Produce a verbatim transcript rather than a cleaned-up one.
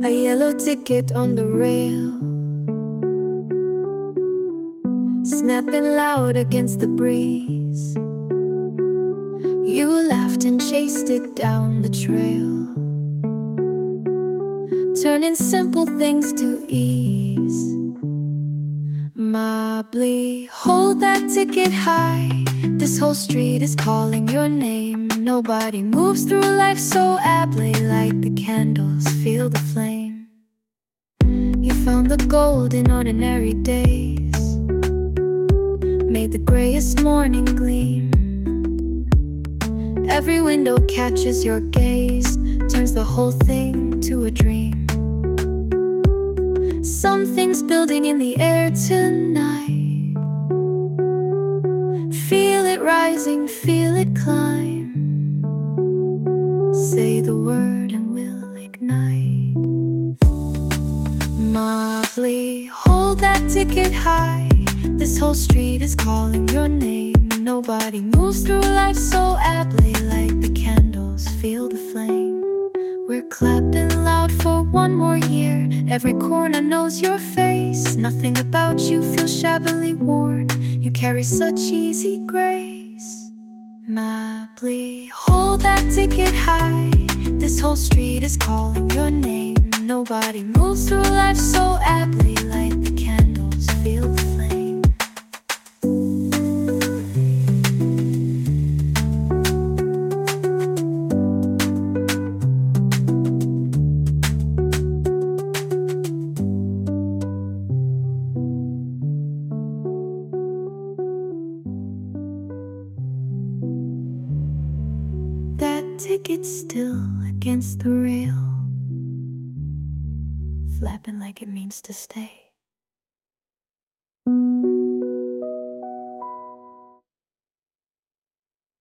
A yellow ticket on the rail, snapping loud against the breeze. You laughed and chased it down the trail, turning simple things to ease. Mobley, hold that ticket high. This whole street is calling your name. Nobody moves through life so aptly. Light the candles, feel the flame. You found the gold in ordinary days, made the grayest morning gleam. Every window catches your gaze, turns the whole thing to a dream. Something's building in the air tonight. Feel it rising, feel it climb. Say the word and we'll ignite. Mobley, hold that ticket high. This whole street is calling your name. Nobody moves through life so aptly. Light the candles, feel the flame. We're clapping loud for one more year. Every corner knows your face. Nothing about you feels shabbily worn. You carry such easy grace. Mobley, hold that ticket high. This whole street is calling your name. Nobody moves through life so aptly. Light the candles, feel the flame. That ticket still against the rail, flapping like it means to stay.